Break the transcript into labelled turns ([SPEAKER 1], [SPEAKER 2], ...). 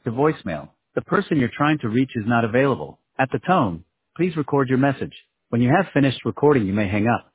[SPEAKER 1] To voicemail, the person you're trying to reach is not available. At the tone, please record your message. When you have finished recording, you may hang up.